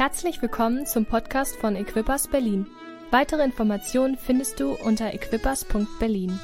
Herzlich willkommen zum Podcast von Equippers Berlin. Weitere Informationen findest du unter equippers.berlin.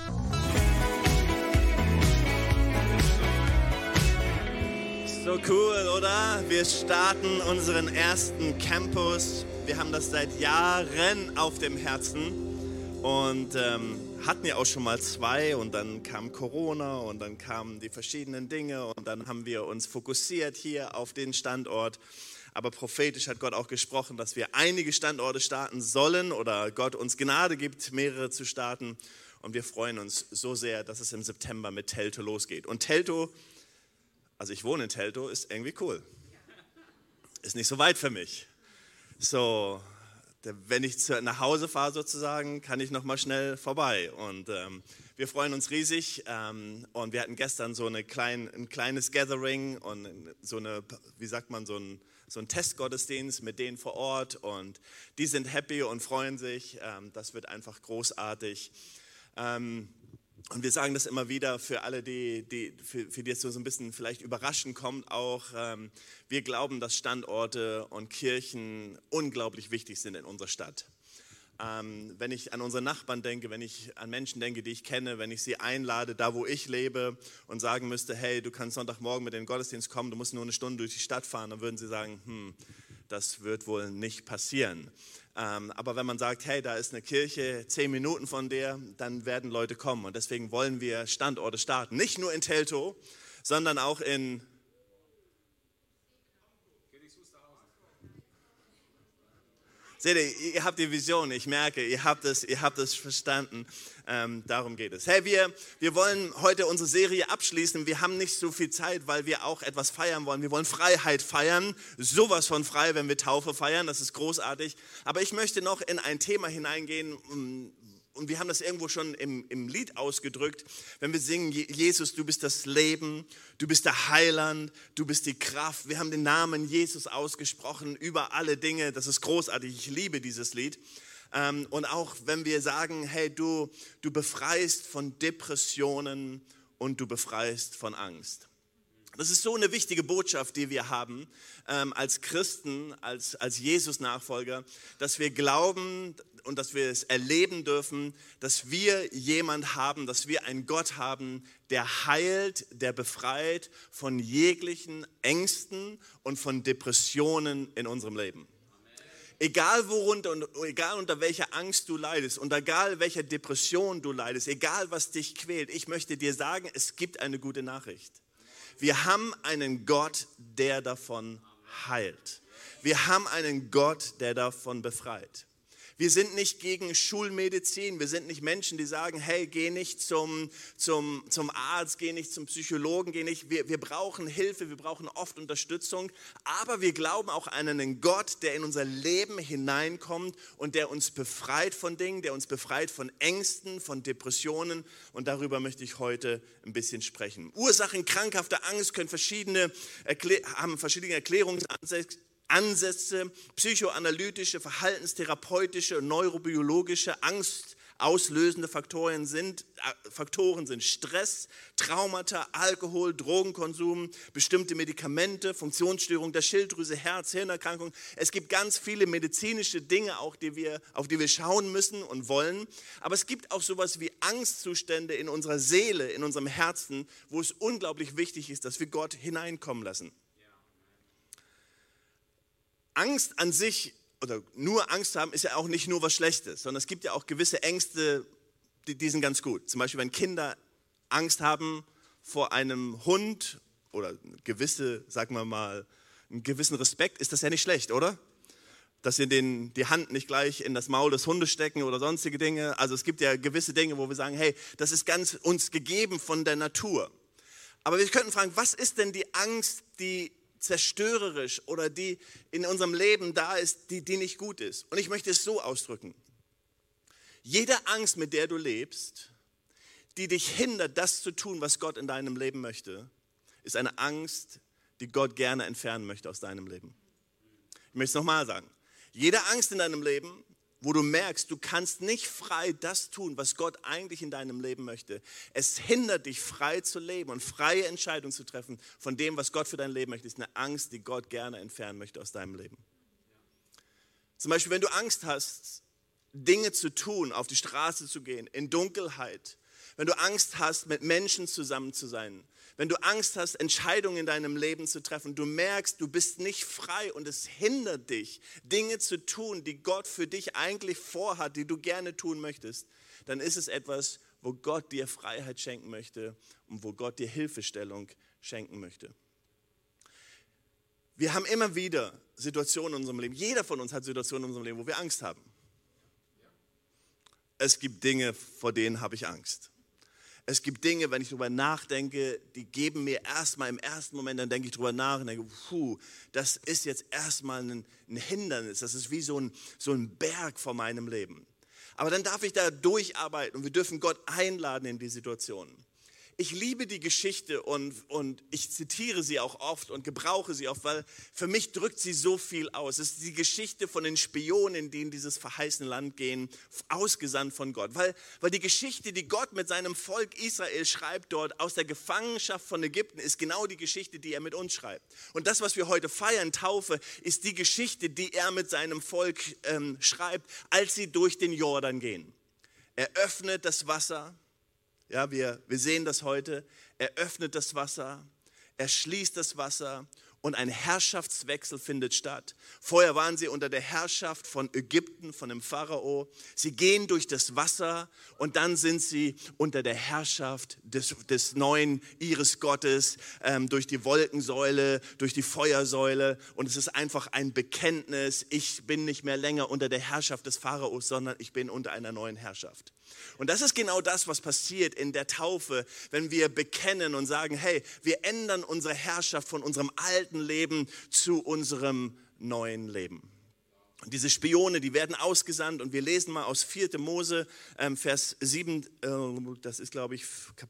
So cool, oder? Wir starten unseren ersten Campus. Wir haben das seit Jahren auf dem Herzen und hatten ja auch schon mal 2 und dann kam Corona und dann kamen die verschiedenen Dinge und dann haben wir uns fokussiert hier auf den Standort. Aber prophetisch hat Gott auch gesprochen, dass wir einige Standorte starten sollen oder Gott uns Gnade gibt, mehrere zu starten. Und wir freuen uns so sehr, dass es im September mit Teltow losgeht. Und Teltow, also ich wohne in Teltow, ist irgendwie cool. Ist nicht so weit für mich. So, wenn ich nach Hause fahre sozusagen, kann ich nochmal schnell vorbei. Und wir freuen uns riesig. Und wir hatten gestern so ein kleines Gathering und so eine, wie sagt man, so ein Testgottesdienst mit denen vor Ort. Und die sind happy und freuen sich. Das wird einfach großartig. Und wir sagen das immer wieder für alle, für die es so ein bisschen vielleicht überraschend kommt auch. Wir glauben, dass Standorte und Kirchen unglaublich wichtig sind in unserer Stadt. Wenn ich an unsere Nachbarn denke, wenn ich an Menschen denke, die ich kenne, wenn ich sie einlade, da wo ich lebe und sagen müsste, hey, du kannst Sonntagmorgen mit in den Gottesdienst kommen, du musst nur eine Stunde durch die Stadt fahren, dann würden sie sagen, das wird wohl nicht passieren. Aber wenn man sagt, hey, da ist eine Kirche, 10 Minuten von der, dann werden Leute kommen. Und deswegen wollen wir Standorte starten. Nicht nur in Teltow, sondern auch in... Seht ihr, ihr habt die Vision, ich merke, ihr habt es verstanden, darum geht es. Hey, wir wollen heute unsere Serie abschließen, wir haben nicht so viel Zeit, weil wir auch etwas feiern wollen. Wir wollen Freiheit feiern, sowas von frei, wenn wir Taufe feiern, das ist großartig. Aber ich möchte noch in ein Thema hineingehen, und wir haben das irgendwo schon im Lied ausgedrückt, wenn wir singen, Jesus, du bist das Leben, du bist der Heiland, du bist die Kraft. Wir haben den Namen Jesus ausgesprochen über alle Dinge, das ist großartig, ich liebe dieses Lied. Und auch wenn wir sagen, hey, du befreist von Depressionen und du befreist von Angst. Das ist so eine wichtige Botschaft, die wir haben als Christen, als Jesus-Nachfolger, dass wir glauben und dass wir es erleben dürfen, dass wir jemand haben, dass wir einen Gott haben, der heilt, der befreit von jeglichen Ängsten und von Depressionen in unserem Leben. Egal worunter und egal unter welcher Angst du leidest und egal welcher Depression du leidest, egal was dich quält, ich möchte dir sagen, es gibt eine gute Nachricht. Wir haben einen Gott, der davon heilt. Wir haben einen Gott, der davon befreit. Wir sind nicht gegen Schulmedizin, wir sind nicht Menschen, die sagen, hey, geh nicht zum Arzt, geh nicht zum Psychologen, geh nicht. Wir brauchen Hilfe, wir brauchen oft Unterstützung, aber wir glauben auch an einen Gott, der in unser Leben hineinkommt und der uns befreit von Dingen, der uns befreit von Ängsten, von Depressionen, und darüber möchte ich heute ein bisschen sprechen. Ursachen krankhafter Angst haben verschiedene Erklärungsansätze. Psychoanalytische, verhaltenstherapeutische, neurobiologische, angstauslösende Faktoren sind Stress, Traumata, Alkohol, Drogenkonsum, bestimmte Medikamente, Funktionsstörung der Schilddrüse, Herz-Hirnerkrankungen. Es gibt ganz viele medizinische Dinge, auch auf die wir schauen müssen und wollen. Aber es gibt auch sowas wie Angstzustände in unserer Seele, in unserem Herzen, wo es unglaublich wichtig ist, dass wir Gott hineinkommen lassen. Angst an sich, oder nur Angst haben, ist ja auch nicht nur was Schlechtes, sondern es gibt ja auch gewisse Ängste, die sind ganz gut. Zum Beispiel, wenn Kinder Angst haben vor einem Hund oder sagen wir mal, einen gewissen Respekt, ist das ja nicht schlecht, oder? Dass sie die Hand nicht gleich in das Maul des Hundes stecken oder sonstige Dinge. Also es gibt ja gewisse Dinge, wo wir sagen, hey, das ist ganz uns gegeben von der Natur. Aber wir könnten fragen, was ist denn die Angst, die zerstörerisch oder die in unserem Leben da ist, die nicht gut ist. Und ich möchte es so ausdrücken. Jede Angst, mit der du lebst, die dich hindert, das zu tun, was Gott in deinem Leben möchte, ist eine Angst, die Gott gerne entfernen möchte aus deinem Leben. Ich möchte es nochmal sagen. Jede Angst in deinem Leben, wo du merkst, du kannst nicht frei das tun, was Gott eigentlich in deinem Leben möchte. Es hindert dich, frei zu leben und freie Entscheidungen zu treffen von dem, was Gott für dein Leben möchte. Das ist eine Angst, die Gott gerne entfernen möchte aus deinem Leben. Zum Beispiel, wenn du Angst hast, Dinge zu tun, auf die Straße zu gehen, in Dunkelheit. Wenn du Angst hast, mit Menschen zusammen zu sein. Wenn du Angst hast, Entscheidungen in deinem Leben zu treffen. Du merkst, du bist nicht frei und es hindert dich, Dinge zu tun, die Gott für dich eigentlich vorhat, die du gerne tun möchtest. Dann ist es etwas, wo Gott dir Freiheit schenken möchte und wo Gott dir Hilfestellung schenken möchte. Wir haben immer wieder Situationen in unserem Leben, jeder von uns hat Situationen in unserem Leben, wo wir Angst haben. Es gibt Dinge, vor denen habe ich Angst. Es gibt Dinge, wenn ich darüber nachdenke, die geben mir erstmal im ersten Moment, dann denke ich darüber nach und denke, das ist jetzt erstmal ein Hindernis, das ist wie so ein Berg vor meinem Leben. Aber dann darf ich da durcharbeiten und wir dürfen Gott einladen in die Situation. Ich liebe die Geschichte und ich zitiere sie auch oft und gebrauche sie oft, weil für mich drückt sie so viel aus. Es ist die Geschichte von den Spionen, die in dieses verheißene Land gehen, ausgesandt von Gott. Weil die Geschichte, die Gott mit seinem Volk Israel schreibt dort aus der Gefangenschaft von Ägypten, ist genau die Geschichte, die er mit uns schreibt. Und das, was wir heute feiern, Taufe, ist die Geschichte, die er mit seinem Volk schreibt, als sie durch den Jordan gehen. Er öffnet das Wasser. Ja, wir sehen das heute. Er öffnet das Wasser, er schließt das Wasser und ein Herrschaftswechsel findet statt. Vorher waren sie unter der Herrschaft von Ägypten, von dem Pharao. Sie gehen durch das Wasser und dann sind sie unter der Herrschaft des neuen ihres Gottes, durch die Wolkensäule, durch die Feuersäule. Und es ist einfach ein Bekenntnis, ich bin nicht mehr länger unter der Herrschaft des Pharaos, sondern ich bin unter einer neuen Herrschaft. Und das ist genau das, was passiert in der Taufe, wenn wir bekennen und sagen, hey, wir ändern unsere Herrschaft von unserem alten Leben zu unserem neuen Leben. Und diese Spione, die werden ausgesandt und wir lesen mal aus 4. Mose, Vers 7, das ist glaube ich,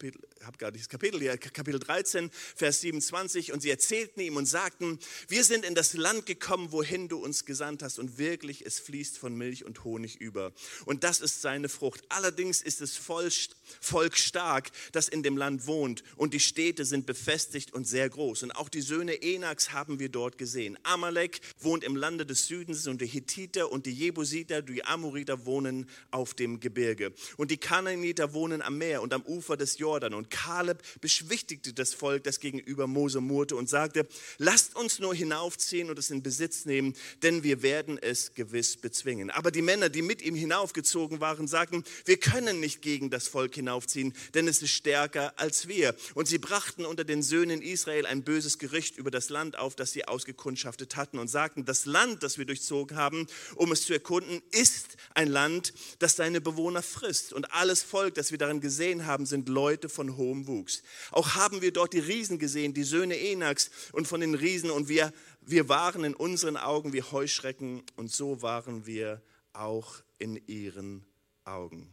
Kapitel 13, Vers 27. Und sie erzählten ihm und sagten, wir sind in das Land gekommen, wohin du uns gesandt hast und wirklich, es fließt von Milch und Honig über. Und das ist seine Frucht. Allerdings ist das Volk stark, das in dem Land wohnt und die Städte sind befestigt und sehr groß. Und auch die Söhne Enaks haben wir dort gesehen. Amalek wohnt im Lande des Südens und die Hittiter und die Jebusiter, die Amoriter wohnen auf dem Gebirge. Und die Kanaaniter wohnen am Meer und am Ufer des Jordan. Und Kaleb beschwichtigte das Volk, das gegenüber Mose murrte und sagte, lasst uns nur hinaufziehen und es in Besitz nehmen, denn wir werden es gewiss bezwingen. Aber die Männer, die mit ihm hinaufgezogen waren, sagten, wir können nicht gegen das Volk hinaufziehen, denn es ist stärker als wir. Und sie brachten unter den Söhnen Israel ein böses Gericht über das Land auf, das sie ausgekundschaftet hatten und sagten, das Land, das wir durchzogen haben, um es zu erkunden, ist ein Land, das seine Bewohner frisst. Und alles Volk, das wir darin gesehen haben, sind Leute von hohem Wuchs. Auch haben wir dort die Riesen gesehen, die Söhne Enaks und von den Riesen. Und wir waren in unseren Augen wie Heuschrecken und so waren wir auch in ihren Augen.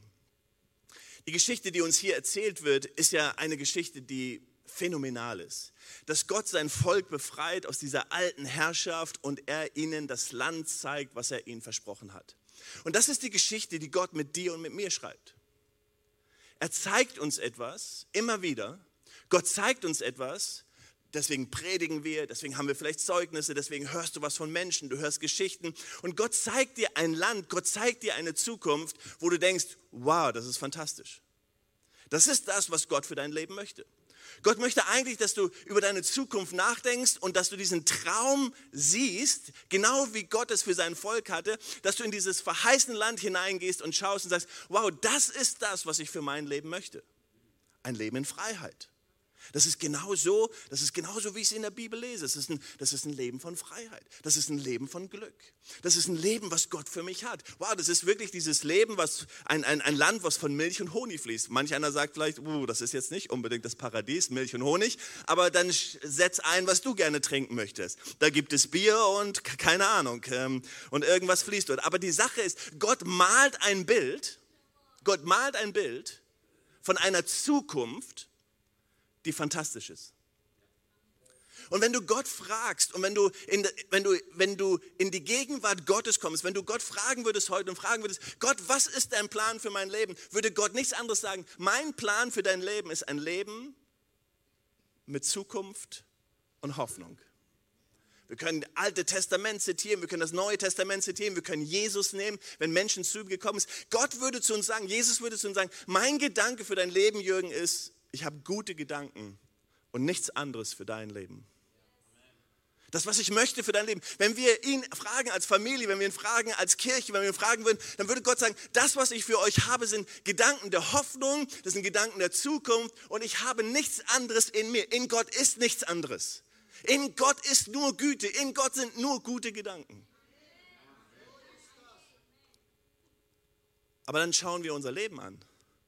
Die Geschichte, die uns hier erzählt wird, ist ja eine Geschichte, die phänomenal ist. Dass Gott sein Volk befreit aus dieser alten Herrschaft und er ihnen das Land zeigt, was er ihnen versprochen hat. Und das ist die Geschichte, die Gott mit dir und mit mir schreibt. Er zeigt uns etwas, immer wieder. Gott zeigt uns etwas, deswegen predigen wir, deswegen haben wir vielleicht Zeugnisse, deswegen hörst du was von Menschen, du hörst Geschichten. Und Gott zeigt dir ein Land, Gott zeigt dir eine Zukunft, wo du denkst, wow, das ist fantastisch. Das ist das, was Gott für dein Leben möchte. Gott möchte eigentlich, dass du über deine Zukunft nachdenkst und dass du diesen Traum siehst, genau wie Gott es für sein Volk hatte, dass du in dieses verheißene Land hineingehst und schaust und sagst, wow, das ist das, was ich für mein Leben möchte. Ein Leben in Freiheit. Das ist genauso, wie ich es in der Bibel lese. Das ist ein Leben von Freiheit. Das ist ein Leben von Glück. Das ist ein Leben, was Gott für mich hat. Wow, das ist wirklich dieses Leben, was ein Land, was von Milch und Honig fließt. Manch einer sagt vielleicht, das ist jetzt nicht unbedingt das Paradies, Milch und Honig, aber dann setz ein, was du gerne trinken möchtest. Da gibt es Bier und keine Ahnung und irgendwas fließt dort. Aber die Sache ist, Gott malt ein Bild von einer Zukunft, die fantastisch ist. Und wenn du Gott fragst und wenn du in die Gegenwart Gottes kommst, wenn du Gott fragen würdest heute und fragen würdest, Gott, was ist dein Plan für mein Leben? Würde Gott nichts anderes sagen, mein Plan für dein Leben ist ein Leben mit Zukunft und Hoffnung. Wir können das Alte Testament zitieren, wir können das Neue Testament zitieren, wir können Jesus nehmen, wenn Menschen zu ihm gekommen sind. Gott würde zu uns sagen, Jesus würde zu uns sagen, mein Gedanke für dein Leben, Jürgen, ist, ich habe gute Gedanken und nichts anderes für dein Leben. Das, was ich möchte für dein Leben. Wenn wir ihn fragen als Familie, wenn wir ihn fragen als Kirche, wenn wir ihn fragen würden, dann würde Gott sagen, das, was ich für euch habe, sind Gedanken der Hoffnung, das sind Gedanken der Zukunft und ich habe nichts anderes in mir. In Gott ist nichts anderes. In Gott ist nur Güte, in Gott sind nur gute Gedanken. Aber dann schauen wir unser Leben an.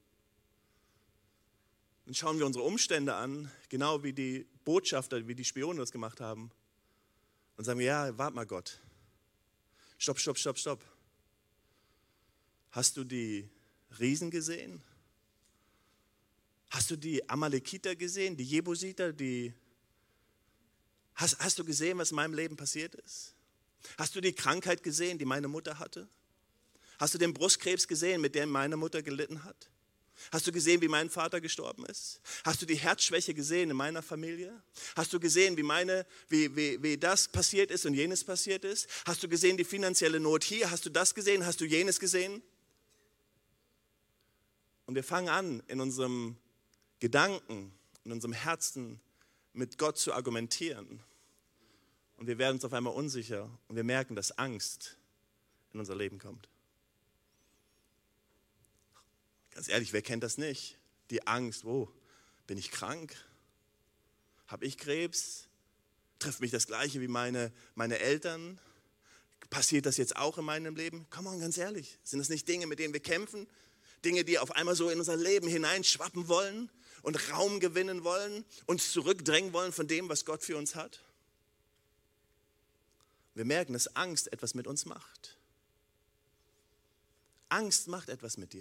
Dann schauen wir unsere Umstände an, genau wie die Botschafter, wie die Spione das gemacht haben. Und sagen wir, ja, warte mal Gott. Stopp. Hast du die Riesen gesehen? Hast du die Amalekiter gesehen, die Jebusiter, Hast du gesehen, was in meinem Leben passiert ist? Hast du die Krankheit gesehen, die meine Mutter hatte? Hast du den Brustkrebs gesehen, mit dem meine Mutter gelitten hat? Hast du gesehen, wie mein Vater gestorben ist? Hast du die Herzschwäche gesehen in meiner Familie? Hast du gesehen, wie das passiert ist und jenes passiert ist? Hast du gesehen, die finanzielle Not hier? Hast du das gesehen? Hast du jenes gesehen? Und wir fangen an, in unserem Gedanken, in unserem Herzen mit Gott zu argumentieren. Und wir werden uns auf einmal unsicher und wir merken, dass Angst in unser Leben kommt. Ganz ehrlich, wer kennt das nicht? Die Angst, bin ich krank? Habe ich Krebs? Trifft mich das Gleiche wie meine Eltern? Passiert das jetzt auch in meinem Leben? Come on, ganz ehrlich, sind das nicht Dinge, mit denen wir kämpfen? Dinge, die auf einmal so in unser Leben hineinschwappen wollen und Raum gewinnen wollen, uns zurückdrängen wollen von dem, was Gott für uns hat? Wir merken, dass Angst etwas mit uns macht. Angst macht etwas mit dir.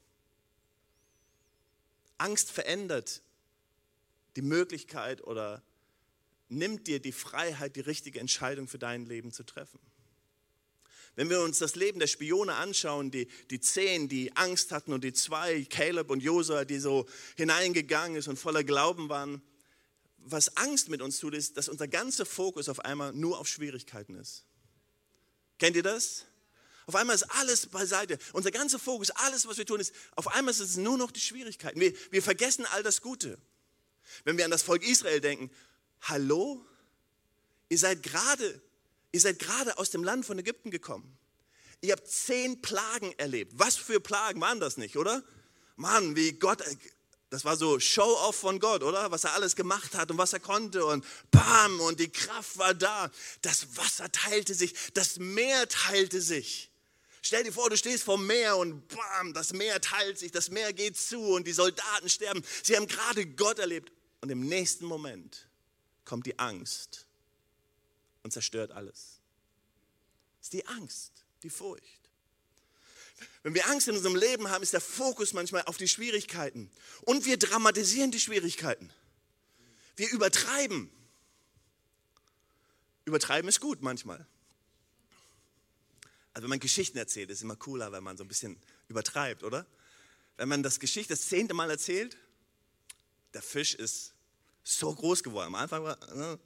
Angst verändert die Möglichkeit oder nimmt dir die Freiheit, die richtige Entscheidung für dein Leben zu treffen. Wenn wir uns das Leben der Spione anschauen, die 10, die Angst hatten und die 2, Caleb und Josua, die so hineingegangen ist und voller Glauben waren, was Angst mit uns tut, ist, dass unser ganzer Fokus auf einmal nur auf Schwierigkeiten ist. Kennt ihr das? Auf einmal ist alles beiseite. Unser ganzer Fokus, alles, was wir tun, ist, auf einmal ist es nur noch die Schwierigkeiten. Wir vergessen all das Gute. Wenn wir an das Volk Israel denken, hallo, ihr seid gerade aus dem Land von Ägypten gekommen. Ihr habt 10 Plagen erlebt. Was für Plagen waren das nicht, oder? Mann, wie Gott, das war so Show-off von Gott, oder? Was er alles gemacht hat und was er konnte und bam, und die Kraft war da. Das Wasser teilte sich, das Meer teilte sich. Stell dir vor, du stehst vom Meer und bam, das Meer teilt sich, das Meer geht zu und die Soldaten sterben. Sie haben gerade Gott erlebt und im nächsten Moment kommt die Angst und zerstört alles. Das ist die Angst, die Furcht. Wenn wir Angst in unserem Leben haben, ist der Fokus manchmal auf die Schwierigkeiten. Und wir dramatisieren die Schwierigkeiten. Wir übertreiben. Übertreiben ist gut manchmal. Also wenn man Geschichten erzählt, ist es immer cooler, wenn man so ein bisschen übertreibt, oder? Wenn man das 10. Mal erzählt, der Fisch ist so groß geworden. Am Anfang war...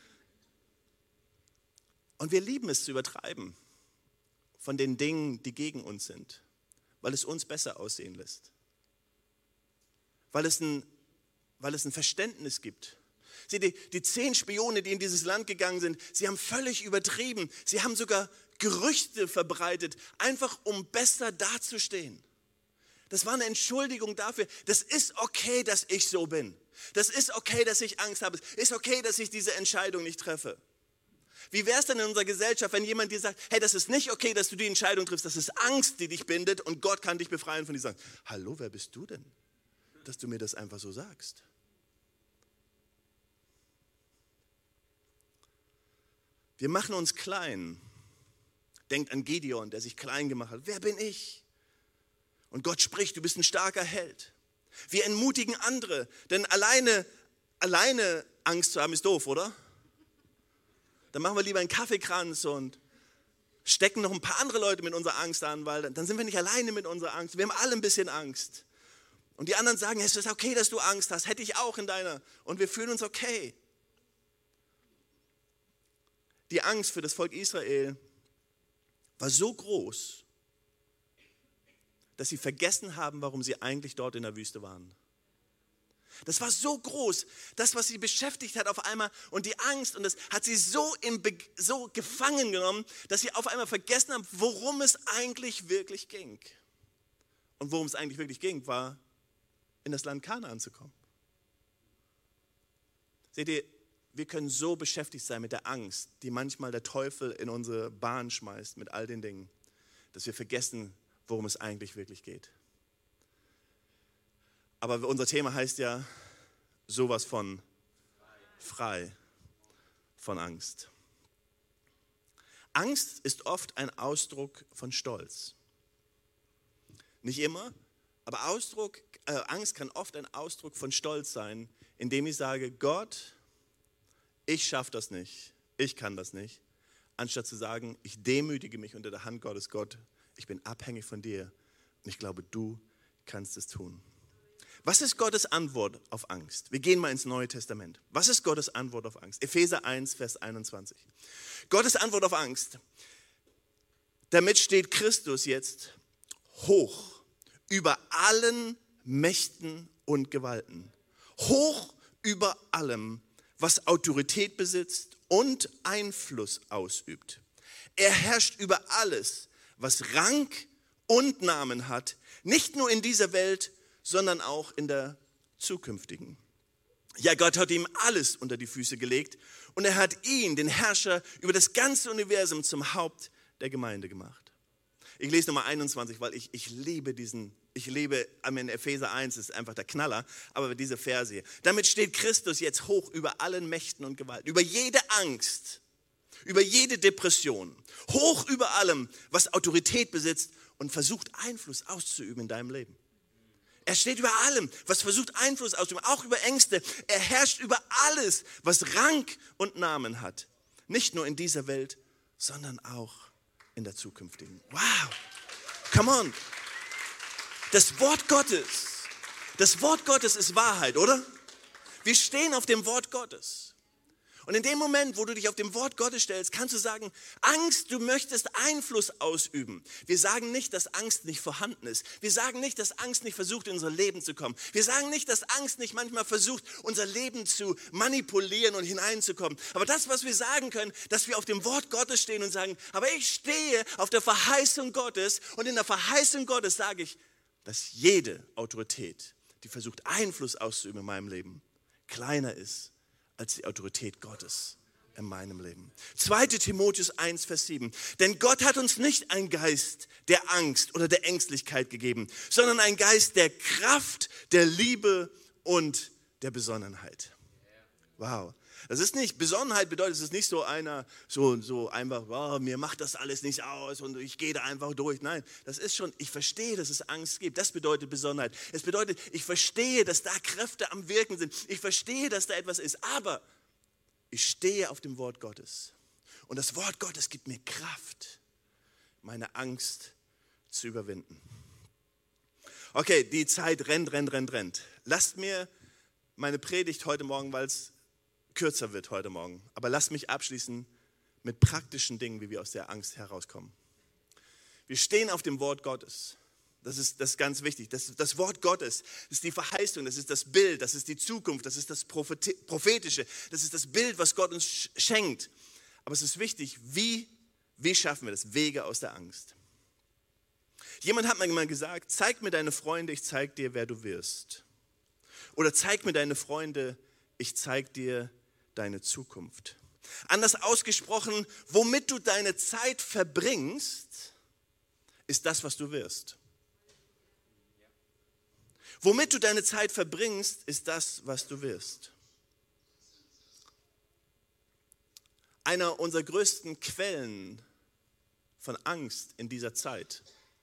Und wir lieben es zu übertreiben von den Dingen, die gegen uns sind, weil es uns besser aussehen lässt. Weil es ein Verständnis gibt. Sieh, die 10 Spione, die in dieses Land gegangen sind, sie haben völlig übertrieben. Sie haben sogar Gerüchte verbreitet, einfach um besser dazustehen. Das war eine Entschuldigung dafür, das ist okay, dass ich so bin. Das ist okay, dass ich Angst habe. Es ist okay, dass ich diese Entscheidung nicht treffe. Wie wäre es denn in unserer Gesellschaft, wenn jemand dir sagt, hey, das ist nicht okay, dass du die Entscheidung triffst, das ist Angst, die dich bindet und Gott kann dich befreien von dieser Angst. Hallo, wer bist du denn, dass du mir das einfach so sagst? Wir machen uns klein. Denkt an Gideon, der sich klein gemacht hat. Wer bin ich? Und Gott spricht, du bist ein starker Held. Wir entmutigen andere, denn alleine Angst zu haben ist doof, oder? Dann machen wir lieber einen Kaffeekranz und stecken noch ein paar andere Leute mit unserer Angst an, weil dann sind wir nicht alleine mit unserer Angst. Wir haben alle ein bisschen Angst. Und die anderen sagen, es ist okay, dass du Angst hast, hätte ich auch in deiner. Und wir fühlen uns okay. Die Angst für das Volk Israel war so groß, dass sie vergessen haben, warum sie eigentlich dort in der Wüste waren. Das war so groß, das, was sie beschäftigt hat auf einmal und die Angst und das hat sie so gefangen genommen, dass sie auf einmal vergessen haben, worum es eigentlich wirklich ging. Und worum es eigentlich wirklich ging, war, in das Land Kanaan zu kommen. Seht ihr, wir können so beschäftigt sein mit der Angst, die manchmal der Teufel in unsere Bahn schmeißt, mit all den Dingen, dass wir vergessen, worum es eigentlich wirklich geht. Aber unser Thema heißt ja sowas von frei von Angst. Angst ist oft ein Ausdruck von Stolz. Nicht immer, aber Angst kann oft ein Ausdruck von Stolz sein, indem ich sage, Gott, ich schaffe das nicht, ich kann das nicht, anstatt zu sagen, ich demütige mich unter der Hand Gottes, Gott, ich bin abhängig von dir und ich glaube, du kannst es tun. Was ist Gottes Antwort auf Angst? Wir gehen mal ins Neue Testament. Was ist Gottes Antwort auf Angst? Epheser 1, Vers 21. Gottes Antwort auf Angst. Damit steht Christus jetzt hoch über allen Mächten und Gewalten. Hoch über allem, was Autorität besitzt und Einfluss ausübt. Er herrscht über alles, was Rang und Namen hat, nicht nur in dieser Welt, sondern auch in der zukünftigen. Ja, Gott hat ihm alles unter die Füße gelegt und er hat ihn, den Herrscher über das ganze Universum, zum Haupt der Gemeinde gemacht. Ich lese Nummer 21, weil ich liebe Epheser 1, ist einfach der Knaller, aber diese Verse hier. Damit steht Christus jetzt hoch über allen Mächten und Gewalten, über jede Angst, über jede Depression, hoch über allem, was Autorität besitzt und versucht Einfluss auszuüben in deinem Leben. Er steht über allem, was versucht Einfluss auszuüben, auch über Ängste. Er herrscht über alles, was Rang und Namen hat. Nicht nur in dieser Welt, sondern auch in der zukünftigen. Wow, come on. Das Wort Gottes ist Wahrheit, oder? Wir stehen auf dem Wort Gottes. Und in dem Moment, wo du dich auf dem Wort Gottes stellst, kannst du sagen, Angst, du möchtest Einfluss ausüben. Wir sagen nicht, dass Angst nicht vorhanden ist. Wir sagen nicht, dass Angst nicht versucht, in unser Leben zu kommen. Wir sagen nicht, dass Angst nicht manchmal versucht, unser Leben zu manipulieren und hineinzukommen. Aber das, was wir sagen können, dass wir auf dem Wort Gottes stehen und sagen, aber ich stehe auf der Verheißung Gottes und in der Verheißung Gottes sage ich, dass jede Autorität, die versucht, Einfluss auszuüben in meinem Leben, kleiner ist als die Autorität Gottes in meinem Leben. 2. Timotheus 1, Vers 7. Denn Gott hat uns nicht einen Geist der Angst oder der Ängstlichkeit gegeben, sondern einen Geist der Kraft, der Liebe und der Besonnenheit. Wow. Das ist nicht, Besonnenheit bedeutet, es ist nicht so einer, so einfach, oh, mir macht das alles nichts aus und ich gehe da einfach durch. Nein, das ist schon, ich verstehe, dass es Angst gibt. Das bedeutet Besonnenheit. Es bedeutet, ich verstehe, dass da Kräfte am Wirken sind. Ich verstehe, dass da etwas ist. Aber ich stehe auf dem Wort Gottes. Und das Wort Gottes gibt mir Kraft, meine Angst zu überwinden. Okay, die Zeit rennt. Lasst mir meine Predigt heute Morgen, weil es kürzer wird heute Morgen. Aber lasst mich abschließen mit praktischen Dingen, wie wir aus der Angst herauskommen. Wir stehen auf dem Wort Gottes. Das ist ganz wichtig. Das Wort Gottes ist die Verheißung, das ist das Bild, das ist die Zukunft, das ist das Prophetische, das ist das Bild, was Gott uns schenkt. Aber es ist wichtig, wie schaffen wir das? Wege aus der Angst. Jemand hat mir mal gesagt, zeig mir deine Freunde, ich zeig dir, wer du wirst. Oder zeig mir deine Freunde, ich zeig dir deine Zukunft. Anders ausgesprochen, womit du deine Zeit verbringst, ist das, was du wirst. Womit du deine Zeit verbringst, ist das, was du wirst. Einer unserer größten Quellen von Angst in dieser Zeit,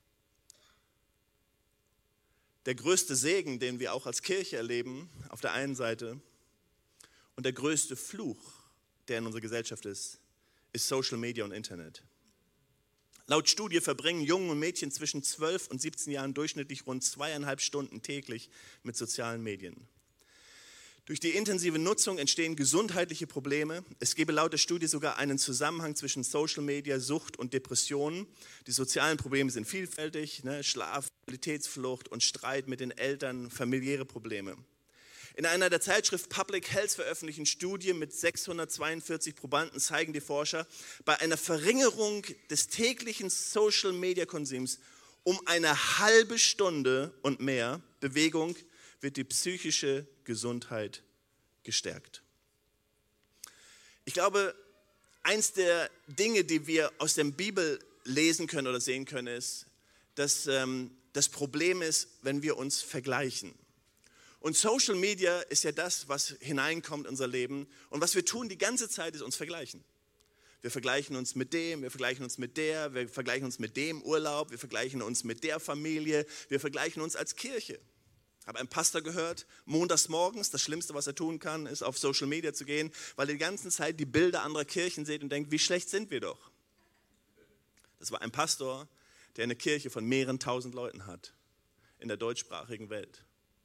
der größte Segen, den wir auch als Kirche erleben, auf der einen Seite, und der größte Fluch, der in unserer Gesellschaft ist Social Media und Internet. Laut Studie verbringen Jungen und Mädchen zwischen 12 und 17 Jahren durchschnittlich rund 2,5 Stunden täglich mit sozialen Medien. Durch die intensive Nutzung entstehen gesundheitliche Probleme. Es gebe laut der Studie sogar einen Zusammenhang zwischen Social Media, Sucht und Depressionen. Die sozialen Probleme sind vielfältig, Schlaf, Qualitätsflucht und Streit mit den Eltern, familiäre Probleme. In einer der Zeitschrift Public Health veröffentlichten Studie mit 642 Probanden zeigen die Forscher, bei einer Verringerung des täglichen Social Media Konsums um eine halbe Stunde und mehr Bewegung wird die psychische Gesundheit gestärkt. Ich glaube, eins der Dinge, die wir aus der Bibel lesen können oder sehen können, ist, dass das Problem ist, wenn wir uns vergleichen. Und Social Media ist ja das, was hineinkommt in unser Leben. Und was wir tun die ganze Zeit, ist uns vergleichen. Wir vergleichen uns mit dem, wir vergleichen uns mit der, wir vergleichen uns mit dem Urlaub, wir vergleichen uns mit der Familie, wir vergleichen uns als Kirche. Ich habe einen Pastor gehört, montags morgens, das Schlimmste, was er tun kann, ist auf Social Media zu gehen, weil er die ganze Zeit die Bilder anderer Kirchen sieht und denkt, wie schlecht sind wir doch. Das war ein Pastor, der eine Kirche von mehreren tausend Leuten hat in der deutschsprachigen Welt.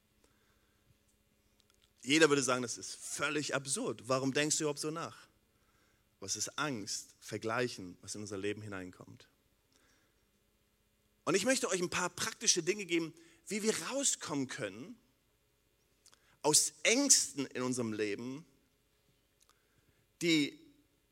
Jeder würde sagen, das ist völlig absurd. Warum denkst du überhaupt so nach? Was ist Angst, Vergleichen, was in unser Leben hineinkommt? Und ich möchte euch ein paar praktische Dinge geben, wie wir rauskommen können aus Ängsten in unserem Leben, die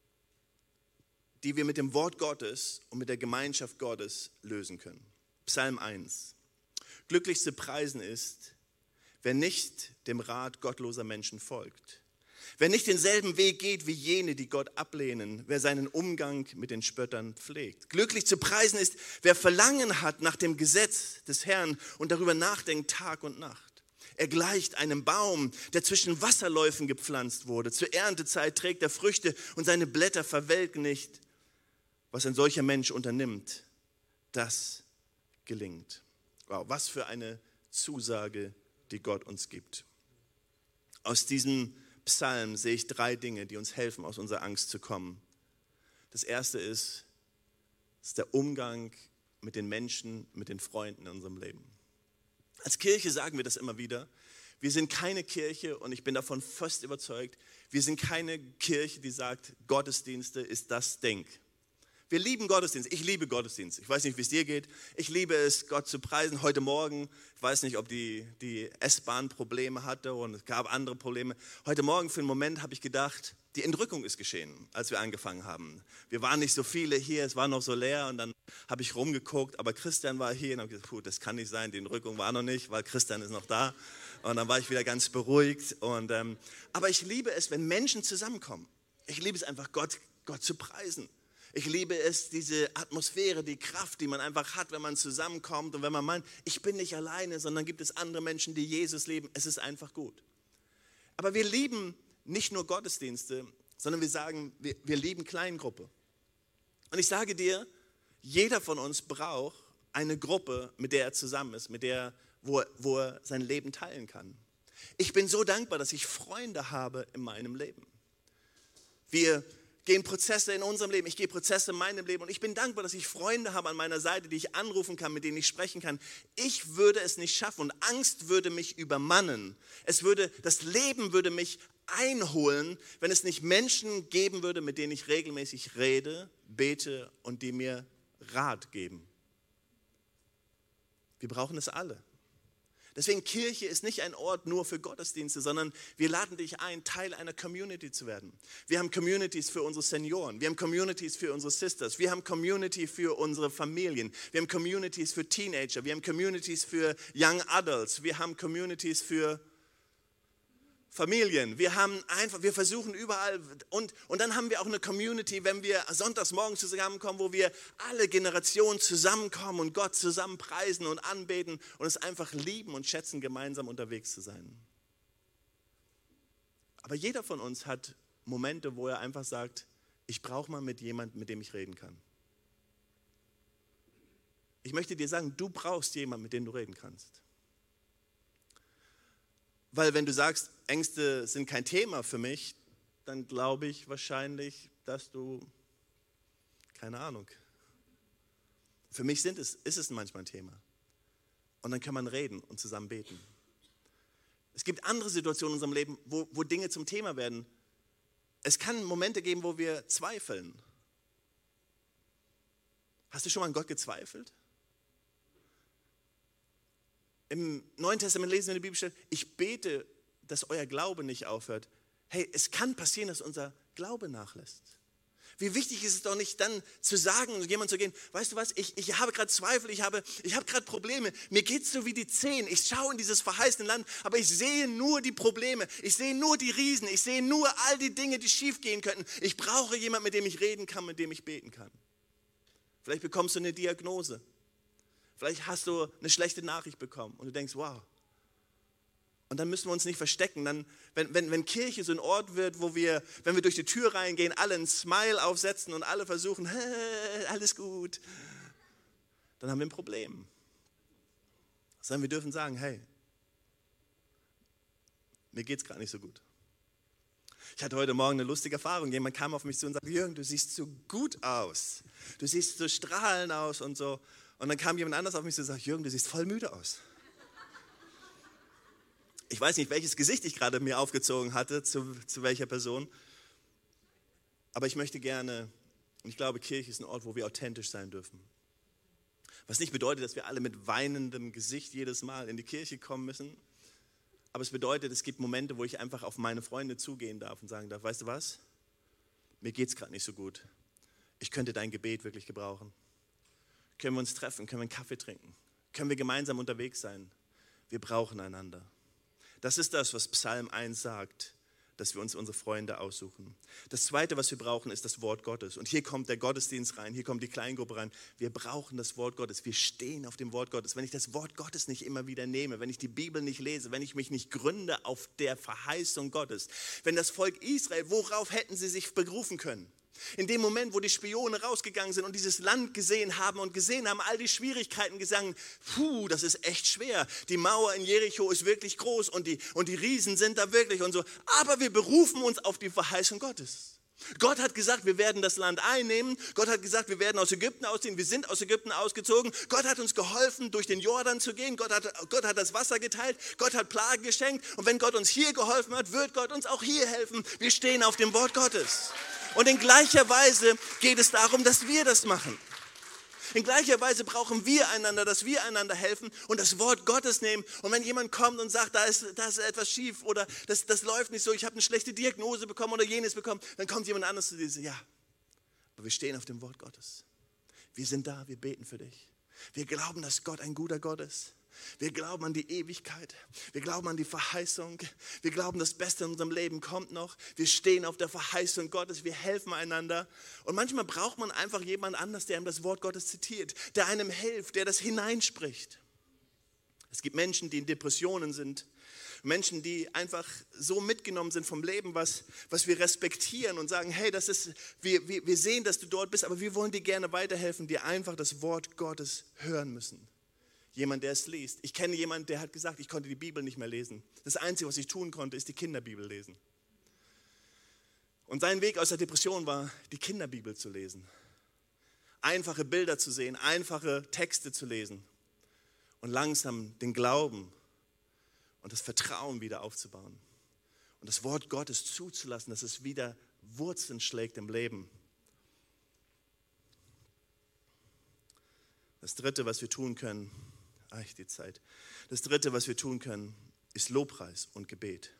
wir mit dem Wort Gottes und mit der Gemeinschaft Gottes lösen können. Psalm 1. Glücklich zu preisen ist, wer nicht dem Rat gottloser Menschen folgt. Wer nicht denselben Weg geht wie jene, die Gott ablehnen, wer seinen Umgang mit den Spöttern pflegt. Glücklich zu preisen ist, wer Verlangen hat nach dem Gesetz des Herrn und darüber nachdenkt Tag und Nacht. Er gleicht einem Baum, der zwischen Wasserläufen gepflanzt wurde. Zur Erntezeit trägt er Früchte und seine Blätter verwelken nicht. Was ein solcher Mensch unternimmt, das gelingt. Wow, was für eine Zusage, die Gott uns gibt. Aus diesem Psalm sehe ich 3 Dinge, die uns helfen, aus unserer Angst zu kommen. Das erste ist der Umgang mit den Menschen, mit den Freunden in unserem Leben. Als Kirche sagen wir das immer wieder. Wir sind keine Kirche, und ich bin davon fest überzeugt, wir sind keine Kirche, die sagt, Gottesdienste ist das Ding. Wir lieben Gottesdienst. Ich liebe Gottesdienst. Ich weiß nicht, wie es dir geht. Ich liebe es, Gott zu preisen. Heute Morgen, ich weiß nicht, ob die S-Bahn Probleme hatte und es gab andere Probleme. Heute Morgen für einen Moment habe ich gedacht, die Entrückung ist geschehen, als wir angefangen haben. Wir waren nicht so viele hier, es war noch so leer, und dann habe ich rumgeguckt, aber Christian war hier und habe gesagt, das kann nicht sein, die Entrückung war noch nicht, weil Christian ist noch da. Und dann war ich wieder ganz beruhigt. Aber ich liebe es, wenn Menschen zusammenkommen. Ich liebe es einfach, Gott zu preisen. Ich liebe es, diese Atmosphäre, die Kraft, die man einfach hat, wenn man zusammenkommt und wenn man meint, ich bin nicht alleine, sondern gibt es andere Menschen, die Jesus lieben. Es ist einfach gut. Aber wir lieben nicht nur Gottesdienste, sondern wir sagen, wir lieben Kleingruppe. Und ich sage dir, jeder von uns braucht eine Gruppe, mit der er zusammen ist, wo er sein Leben teilen kann. Ich bin so dankbar, dass ich Freunde habe in meinem Leben. Wir gehen Prozesse in unserem Leben, ich gehe Prozesse in meinem Leben, und ich bin dankbar, dass ich Freunde habe an meiner Seite, die ich anrufen kann, mit denen ich sprechen kann. Ich würde es nicht schaffen und Angst würde mich übermannen. Das Leben würde mich einholen, wenn es nicht Menschen geben würde, mit denen ich regelmäßig rede, bete und die mir Rat geben. Wir brauchen es alle. Deswegen, Kirche ist nicht ein Ort nur für Gottesdienste, sondern wir laden dich ein, Teil einer Community zu werden. Wir haben Communities für unsere Senioren, wir haben Communities für unsere Sisters, wir haben Community für unsere Familien, wir haben Communities für Teenager, wir haben Communities für Young Adults, wir haben Communities für Familien. Wir versuchen überall, und dann haben wir auch eine Community, wenn wir sonntags morgens zusammenkommen, wo wir alle Generationen zusammenkommen und Gott zusammen preisen und anbeten und es einfach lieben und schätzen, gemeinsam unterwegs zu sein. Aber jeder von uns hat Momente, wo er einfach sagt, ich brauche mal mit jemandem, mit dem ich reden kann. Ich möchte dir sagen, du brauchst jemanden, mit dem du reden kannst. Weil wenn du sagst, Ängste sind kein Thema für mich, dann glaube ich wahrscheinlich, dass du, keine Ahnung, für mich ist es manchmal ein Thema. Und dann kann man reden und zusammen beten. Es gibt andere Situationen in unserem Leben, wo Dinge zum Thema werden. Es kann Momente geben, wo wir zweifeln. Hast du schon mal an Gott gezweifelt? Im Neuen Testament lesen wir in der Bibel, ich bete, dass euer Glaube nicht aufhört. Hey, es kann passieren, dass unser Glaube nachlässt. Wie wichtig ist es doch nicht dann zu sagen und jemand zu gehen, weißt du was, ich habe gerade Zweifel, ich habe gerade Probleme, mir geht es so wie die 10, ich schaue in dieses verheißene Land, aber ich sehe nur die Probleme, ich sehe nur die Riesen, ich sehe nur all die Dinge, die schief gehen könnten. Ich brauche jemanden, mit dem ich reden kann, mit dem ich beten kann. Vielleicht bekommst du eine Diagnose, vielleicht hast du eine schlechte Nachricht bekommen und du denkst, wow. Und dann müssen wir uns nicht verstecken. Dann, wenn Kirche so ein Ort wird, wo wir, wenn wir durch die Tür reingehen, alle ein Smile aufsetzen und alle versuchen, alles gut, dann haben wir ein Problem. Sondern wir dürfen sagen, hey, mir geht es gerade nicht so gut. Ich hatte heute Morgen eine lustige Erfahrung. Jemand kam auf mich zu und sagte, Jürgen, du siehst so gut aus. Du siehst so strahlend aus und so. Und dann kam jemand anders auf mich zu und sagte, Jürgen, du siehst voll müde aus. Ich weiß nicht, welches Gesicht ich gerade mir aufgezogen hatte, zu welcher Person. Aber ich möchte gerne, und ich glaube, Kirche ist ein Ort, wo wir authentisch sein dürfen. Was nicht bedeutet, dass wir alle mit weinendem Gesicht jedes Mal in die Kirche kommen müssen. Aber es bedeutet, es gibt Momente, wo ich einfach auf meine Freunde zugehen darf und sagen darf, weißt du was? Mir geht es gerade nicht so gut. Ich könnte dein Gebet wirklich gebrauchen. Können wir uns treffen? Können wir einen Kaffee trinken? Können wir gemeinsam unterwegs sein? Wir brauchen einander. Das ist das, was Psalm 1 sagt, dass wir uns unsere Freunde aussuchen. Das Zweite, was wir brauchen, ist das Wort Gottes. Und hier kommt der Gottesdienst rein, hier kommt die Kleingruppe rein. Wir brauchen das Wort Gottes, wir stehen auf dem Wort Gottes. Wenn ich das Wort Gottes nicht immer wieder nehme, wenn ich die Bibel nicht lese, wenn ich mich nicht gründe auf der Verheißung Gottes, wenn das Volk Israel, worauf hätten sie sich berufen können? In dem Moment, wo die Spione rausgegangen sind und dieses Land gesehen haben, all die Schwierigkeiten gesagt, das ist echt schwer. Die Mauer in Jericho ist wirklich groß und die Riesen sind da wirklich und so. Aber wir berufen uns auf die Verheißung Gottes. Gott hat gesagt, wir werden das Land einnehmen. Gott hat gesagt, wir werden aus Ägypten ausziehen. Wir sind aus Ägypten ausgezogen. Gott hat uns geholfen, durch den Jordan zu gehen. Gott hat das Wasser geteilt. Gott hat Plagen geschenkt. Und wenn Gott uns hier geholfen hat, wird Gott uns auch hier helfen. Wir stehen auf dem Wort Gottes. Und in gleicher Weise geht es darum, dass wir das machen. In gleicher Weise brauchen wir einander, dass wir einander helfen und das Wort Gottes nehmen. Und wenn jemand kommt und sagt, da ist etwas schief oder das läuft nicht so, ich habe eine schlechte Diagnose bekommen oder jenes bekommen, dann kommt jemand anderes zu dir und sagt, ja, aber wir stehen auf dem Wort Gottes. Wir sind da, wir beten für dich. Wir glauben, dass Gott ein guter Gott ist. Wir glauben an die Ewigkeit, wir glauben an die Verheißung, wir glauben, das Beste in unserem Leben kommt noch. Wir stehen auf der Verheißung Gottes, wir helfen einander. Und manchmal braucht man einfach jemand anders, der einem das Wort Gottes zitiert, der einem hilft, der das hineinspricht. Es gibt Menschen, die in Depressionen sind, Menschen, die einfach so mitgenommen sind vom Leben, was wir respektieren und sagen, hey, wir sehen, dass du dort bist, aber wir wollen dir gerne weiterhelfen, die einfach das Wort Gottes hören müssen. Jemand, der es liest. Ich kenne jemanden, der hat gesagt, ich konnte die Bibel nicht mehr lesen. Das Einzige, was ich tun konnte, ist die Kinderbibel lesen. Und sein Weg aus der Depression war, die Kinderbibel zu lesen. Einfache Bilder zu sehen, einfache Texte zu lesen. Und langsam den Glauben und das Vertrauen wieder aufzubauen. Und das Wort Gottes zuzulassen, dass es wieder Wurzeln schlägt im Leben. Das Dritte, was wir tun können, Das Dritte, was wir tun können, ist Lobpreis und Gebet.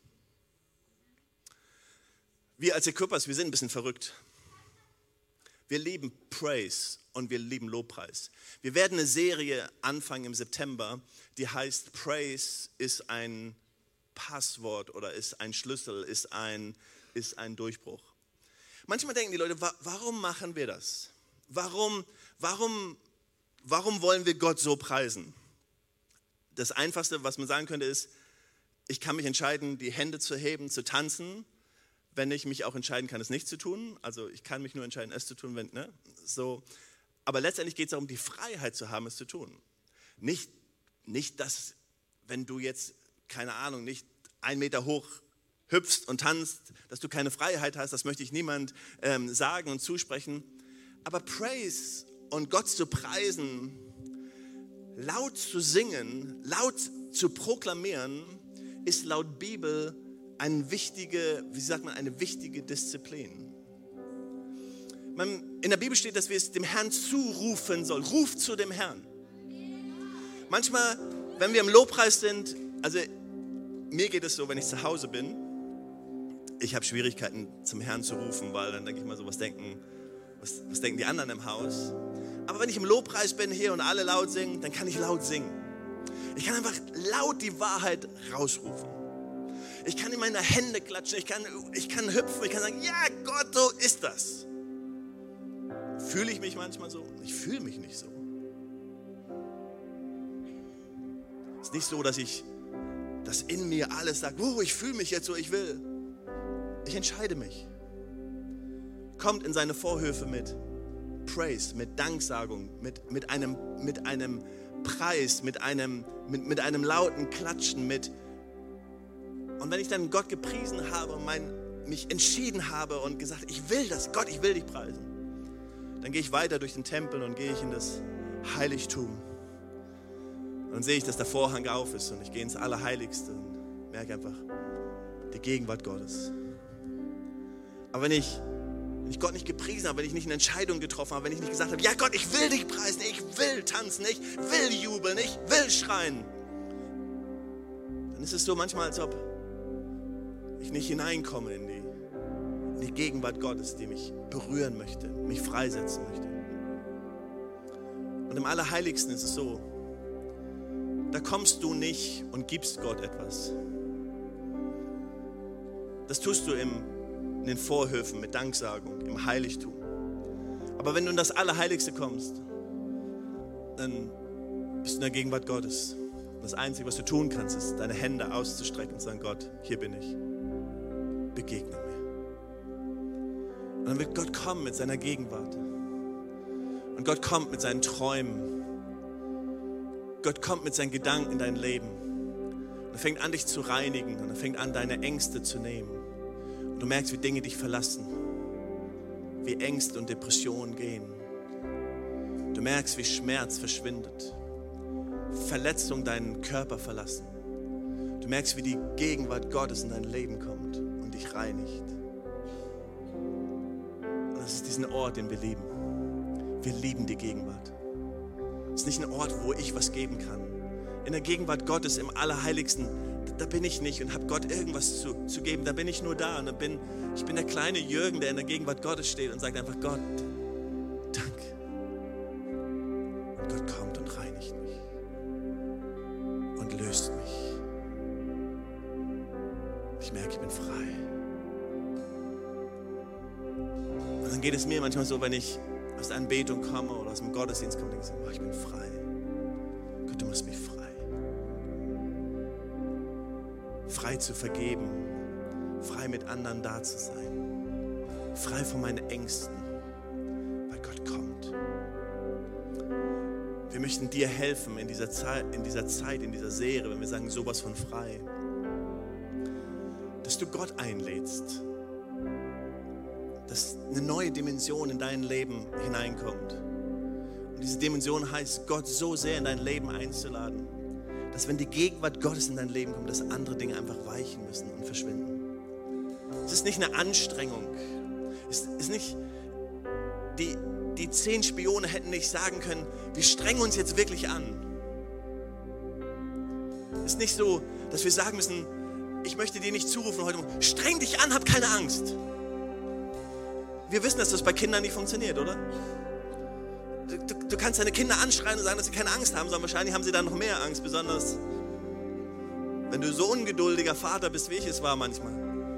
Wir als Equippers, wir sind ein bisschen verrückt. Wir lieben Praise und wir lieben Lobpreis. Wir werden eine Serie anfangen im September, die heißt Praise ist ein Passwort oder ist ein Schlüssel, ist ein Durchbruch. Manchmal denken die Leute, warum machen wir das? Warum wollen wir Gott so preisen? Das Einfachste, was man sagen könnte, ist, ich kann mich entscheiden, die Hände zu heben, zu tanzen, wenn ich mich auch entscheiden kann, es nicht zu tun. Also ich kann mich nur entscheiden, es zu tun, so. Aber letztendlich geht es darum, die Freiheit zu haben, es zu tun. Nicht, dass, wenn du jetzt, keine Ahnung, nicht 1 Meter hoch hüpfst und tanzt, dass du keine Freiheit hast, das möchte ich niemand sagen und zusprechen. Aber Praise und Gott zu preisen, laut zu singen, laut zu proklamieren, ist laut Bibel eine wichtige Disziplin. In der Bibel steht, dass wir es dem Herrn zurufen sollen. Ruf zu dem Herrn. Manchmal, wenn wir im Lobpreis sind, also mir geht es so, wenn ich zu Hause bin, ich habe Schwierigkeiten zum Herrn zu rufen, weil dann denke ich mal so, was denken die anderen im Haus? Aber wenn ich im Lobpreis bin hier und alle laut singen, dann kann ich laut singen. Ich kann einfach laut die Wahrheit rausrufen. Ich kann in meine Hände klatschen, ich kann hüpfen, ich kann sagen, ja Gott, so ist das. Fühle ich mich manchmal so? Ich fühle mich nicht so. Es ist nicht so, dass in mir alles sagt, ich fühle mich jetzt so, ich will. Ich entscheide mich. Kommt in seine Vorhöfe mit Praise, mit Danksagung, mit einem Preis, mit einem lauten Klatschen, und wenn ich dann Gott gepriesen habe und mich entschieden habe und gesagt, ich will das, Gott, ich will dich preisen, dann gehe ich weiter durch den Tempel und gehe ich in das Heiligtum. Und dann sehe ich, dass der Vorhang auf ist und ich gehe ins Allerheiligste und merke einfach die Gegenwart Gottes. Aber wenn ich Gott nicht gepriesen habe, wenn ich nicht eine Entscheidung getroffen habe, wenn ich nicht gesagt habe, ja Gott, ich will dich preisen, ich will tanzen, ich will jubeln, ich will schreien, dann ist es so manchmal, als ob ich nicht hineinkomme in die Gegenwart Gottes, die mich berühren möchte, mich freisetzen möchte. Und im Allerheiligsten ist es so, da kommst du nicht und gibst Gott etwas. Das tust du in den Vorhöfen mit Danksagung, im Heiligtum. Aber wenn du in das Allerheiligste kommst, dann bist du in der Gegenwart Gottes. Und das Einzige, was du tun kannst, ist, deine Hände auszustrecken und zu sagen, Gott, hier bin ich. Begegne mir. Und dann wird Gott kommen mit seiner Gegenwart. Und Gott kommt mit seinen Träumen. Gott kommt mit seinen Gedanken in dein Leben. Und er fängt an, dich zu reinigen. Und er fängt an, deine Ängste zu nehmen. Und du merkst, wie Dinge dich verlassen. Wie Ängste und Depressionen gehen. Du merkst, wie Schmerz verschwindet. Verletzungen deinen Körper verlassen. Du merkst, wie die Gegenwart Gottes in dein Leben kommt und dich reinigt. Und das ist diesen Ort, den wir lieben. Wir lieben die Gegenwart. Es ist nicht ein Ort, wo ich was geben kann. In der Gegenwart Gottes, im Allerheiligsten, da bin ich nicht und habe Gott irgendwas zu geben. Da bin ich nur da. Und ich bin der kleine Jürgen, der in der Gegenwart Gottes steht und sagt einfach, Gott, danke. Und Gott kommt und reinigt mich und löst mich. Ich merke, ich bin frei. Und dann geht es mir manchmal so, wenn ich aus der Anbetung komme oder aus dem Gottesdienst komme, denke ich, ich bin frei. Gott, du machst mich frei. Frei zu vergeben, frei mit anderen da zu sein, frei von meinen Ängsten, weil Gott kommt. Wir möchten dir helfen in dieser Zeit, in dieser Serie, wenn wir sagen, sowas von frei, dass du Gott einlädst, dass eine neue Dimension in dein Leben hineinkommt. Und diese Dimension heißt, Gott so sehr in dein Leben einzuladen, dass wenn die Gegenwart Gottes in dein Leben kommt, dass andere Dinge einfach weichen müssen und verschwinden. Es ist nicht eine Anstrengung. Es ist nicht, die 10 Spione hätten nicht sagen können, wir strengen uns jetzt wirklich an. Es ist nicht so, dass wir sagen müssen, ich möchte dir nicht zurufen heute Morgen, streng dich an, hab keine Angst. Wir wissen, dass das bei Kindern nicht funktioniert, oder? Du kannst deine Kinder anschreien und sagen, dass sie keine Angst haben, sondern wahrscheinlich haben sie dann noch mehr Angst, besonders wenn du so ungeduldiger Vater bist, wie ich es war manchmal.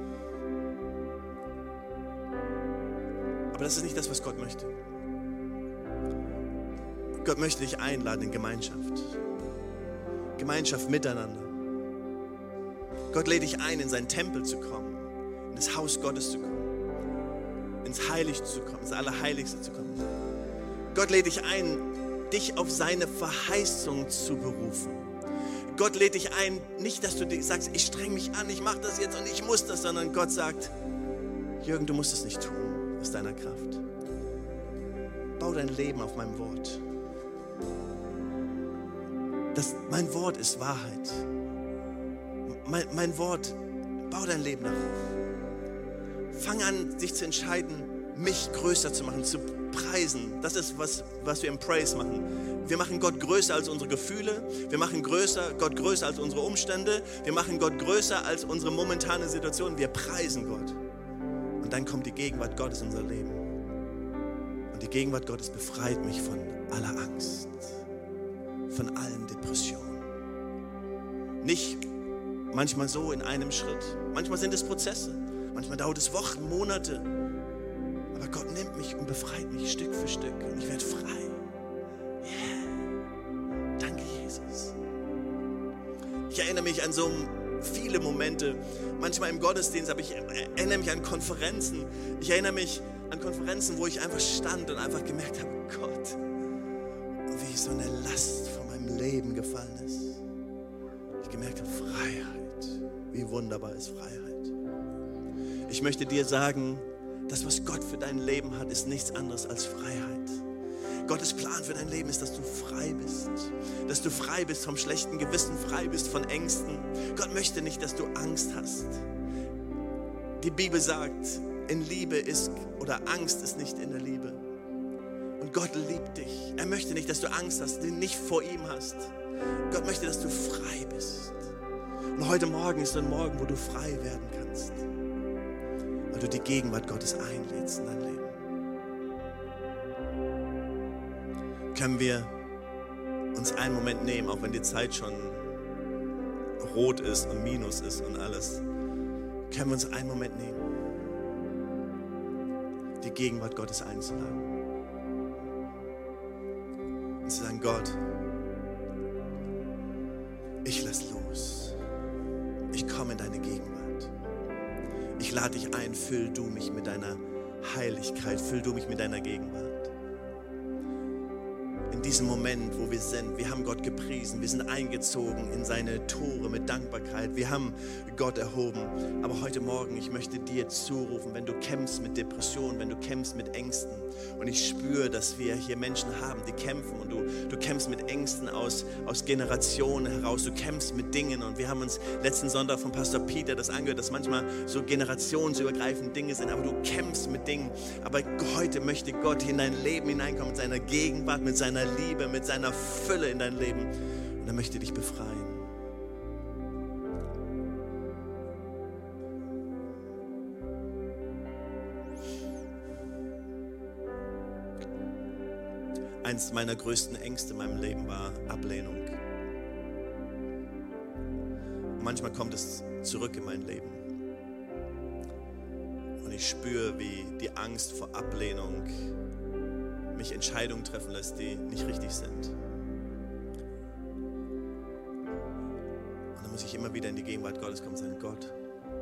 Aber das ist nicht das, was Gott möchte. Gott möchte dich einladen in Gemeinschaft. Gemeinschaft miteinander. Gott lädt dich ein, in seinen Tempel zu kommen, in das Haus Gottes zu kommen, ins Heiligste zu kommen, ins Allerheiligste zu kommen. Gott lädt dich ein, dich auf seine Verheißung zu berufen. Gott lädt dich ein, nicht, dass du sagst, ich streng mich an, ich mache das jetzt und ich muss das, sondern Gott sagt, Jürgen, du musst es nicht tun aus deiner Kraft. Bau dein Leben auf meinem Wort. Mein Wort ist Wahrheit. mein Wort, bau dein Leben darauf. Fang an, dich zu entscheiden, mich größer zu machen, zu preisen. Das ist, was wir im Praise machen. Wir machen Gott größer als unsere Gefühle. Wir machen Gott größer als unsere Umstände. Wir machen Gott größer als unsere momentane Situation. Wir preisen Gott. Und dann kommt die Gegenwart Gottes in unser Leben. Und die Gegenwart Gottes befreit mich von aller Angst, von allen Depressionen. Nicht manchmal so in einem Schritt. Manchmal sind es Prozesse. Manchmal dauert es Wochen, Monate. Aber Gott nimmt mich und befreit mich Stück für Stück. Und ich werde frei. Yeah. Danke, Jesus. Ich erinnere mich an so viele Momente. Manchmal im Gottesdienst, aber ich erinnere mich an Konferenzen. Ich erinnere mich an Konferenzen, wo ich einfach stand und einfach gemerkt habe, Gott, wie so eine Last von meinem Leben gefallen ist. Ich gemerkt habe, Freiheit. Wie wunderbar ist Freiheit. Ich möchte dir sagen, das, was Gott für dein Leben hat, ist nichts anderes als Freiheit. Gottes Plan für dein Leben ist, dass du frei bist. Dass du frei bist vom schlechten Gewissen, frei bist von Ängsten. Gott möchte nicht, dass du Angst hast. Die Bibel sagt, in Liebe ist, oder Angst ist nicht in der Liebe. Und Gott liebt dich. Er möchte nicht, dass du Angst hast, die nicht vor ihm hast. Gott möchte, dass du frei bist. Und heute Morgen ist ein Morgen, wo du frei werden kannst. Weil du die Gegenwart Gottes einlädst in dein Leben. Können wir uns einen Moment nehmen, auch wenn die Zeit schon rot ist und minus ist und alles. Können wir uns einen Moment nehmen, die Gegenwart Gottes einzuladen. Und zu sagen, Gott, ich lass los. Ich komme in deine Gegenwart. Ich lade dich ein, füll du mich mit deiner Heiligkeit, füll du mich mit deiner Gegenwart. In diesem Moment, wo wir sind, wir haben Gott gepriesen, wir sind eingezogen in seine Tore mit Dankbarkeit, wir haben Gott erhoben. Aber heute Morgen, ich möchte dir zurufen, wenn du kämpfst mit Depressionen, wenn du kämpfst mit Ängsten, und ich spüre, dass wir hier Menschen haben, die kämpfen, und du kämpfst mit Ängsten aus Generationen heraus, du kämpfst mit Dingen, und wir haben uns letzten Sonntag von Pastor Peter das angehört, dass manchmal so generationsübergreifende Dinge sind, aber du kämpfst mit Dingen. Aber heute möchte Gott in dein Leben hineinkommen, mit seiner Gegenwart, mit seiner Liebe, mit seiner Fülle in dein Leben, und er möchte dich befreien. Eins meiner größten Ängste in meinem Leben war Ablehnung. Und manchmal kommt es zurück in mein Leben. Und ich spüre, wie die Angst vor Ablehnung mich Entscheidungen treffen lässt, die nicht richtig sind. Und dann muss ich immer wieder in die Gegenwart Gottes kommen und sagen, Gott,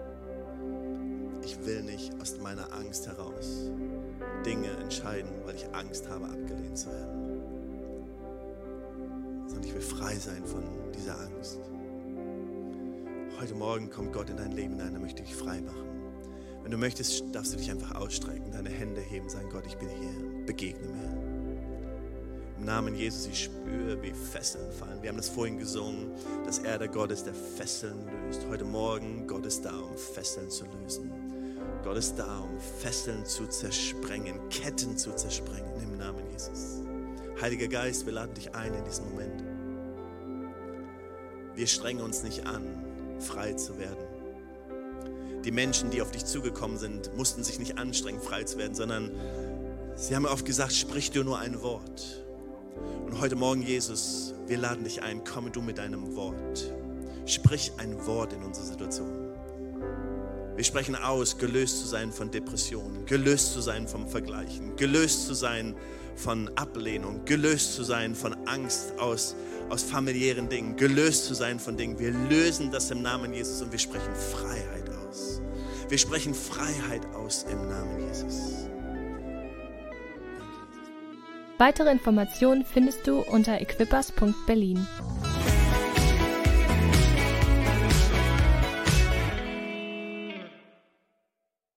ich will nicht aus meiner Angst heraus Dinge entscheiden, weil ich Angst habe, abgelehnt zu werden. Sondern ich will frei sein von dieser Angst. Heute Morgen kommt Gott in dein Leben hinein, er möchte dich frei machen. Wenn du möchtest, darfst du dich einfach ausstrecken, deine Hände heben, sagen, Gott, ich bin hier, begegne mir. Im Namen Jesus, ich spüre, wie Fesseln fallen. Wir haben das vorhin gesungen, dass er der Gott ist, der Fesseln löst. Heute Morgen, Gott ist da, um Fesseln zu lösen. Gott ist da, um Fesseln zu zersprengen, Ketten zu zersprengen, im Namen Jesus. Heiliger Geist, wir laden dich ein in diesen Moment. Wir strengen uns nicht an, frei zu werden. Die Menschen, die auf dich zugekommen sind, mussten sich nicht anstrengen, frei zu werden, sondern sie haben oft gesagt, sprich dir nur ein Wort. Und heute Morgen, Jesus, wir laden dich ein, komme du mit deinem Wort. Sprich ein Wort in unsere Situation. Wir sprechen aus, gelöst zu sein von Depressionen, gelöst zu sein vom Vergleichen, gelöst zu sein von Ablehnung, gelöst zu sein von Angst aus familiären Dingen, gelöst zu sein von Dingen. Wir lösen das im Namen Jesus und wir sprechen Freiheit aus. Wir sprechen Freiheit aus im Namen Jesus. Weitere Informationen findest du unter equippers.berlin.